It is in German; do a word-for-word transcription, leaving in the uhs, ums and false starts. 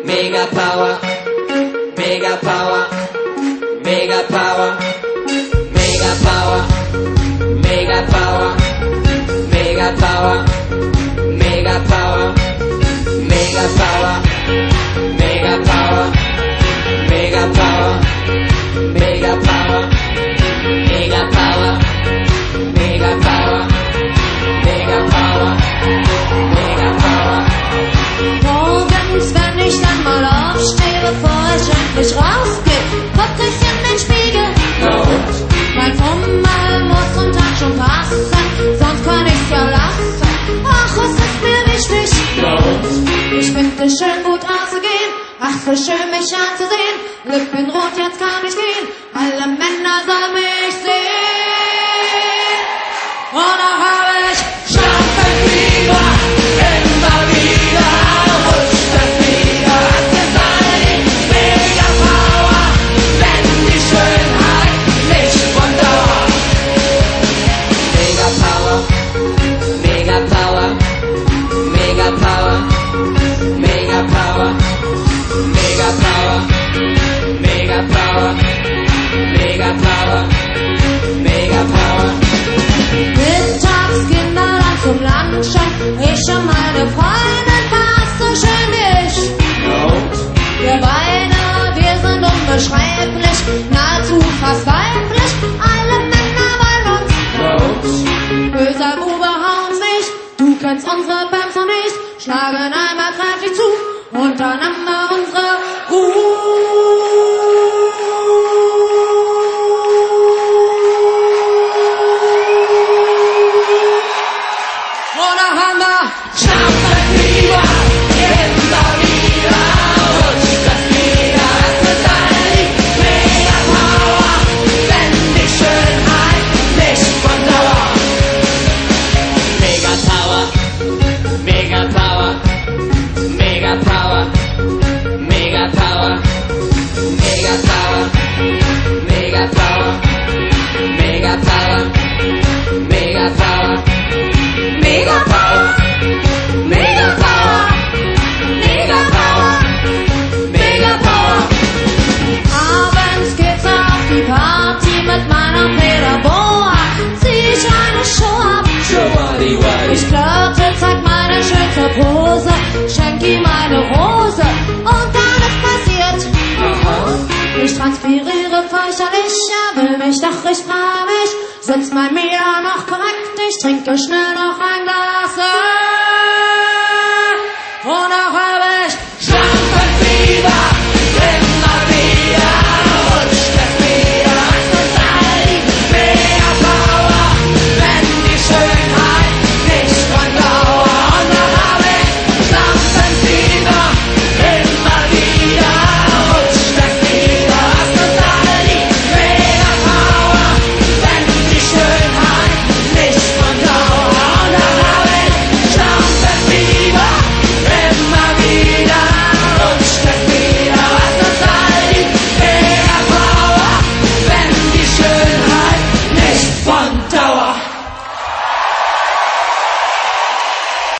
Mega Power, Mega Power, Mega Power, Mega Power, Mega Power, Mega Power, Mega Power, Mega Power, Mega Power, Mega Power, Mega Power, Mega Power, Mega Power, Mega Power, Mega Power. Morgens, wenn ich dann mal aufstehe, bevor ich endlich rausgehe, guck ich in den Spiegel. Mein Fummel muss zum Tag schon passen, sonst kann ich's ja lassen. Ach, es ist mir wichtig. Ich finde es schön, gut auszugehen. Ach, so schön, mich anzusehen. Lippen rot, jetzt kann ich gehen. Alle Männer sollen mich sehen. Und da habe ich Schlafenfieber. Immer wieder rutscht das wieder. Es ist eine Mega Power, wenn die Schönheit nicht von Dauer. Mega Power, Mega Power, Mega Power, Mega Power, Mega Power, Mega Power, Mega Power, Mega Power. Mittags Kinder dann zum Lunch. Ich und meine Freundin, fast so schön wie ich. Wir beide, wir sind unbeschreiblich, nahezu fast weiblich. Alle Männer wollen uns. Böser Bube, hau uns nicht. Du kennst unsere Bands noch nicht. Schlagen einmal kräftig zu und dann haben wir unsere Ruhe. Ich flirte, zeig meine schönste Pose, schenk ihm eine Rose und dann ist passiert. Ich transpiriere fürchterlich, er will mich, doch ich frage mich, sitzt mein Meter noch korrekt? Ich trinke schnell noch ein Glas.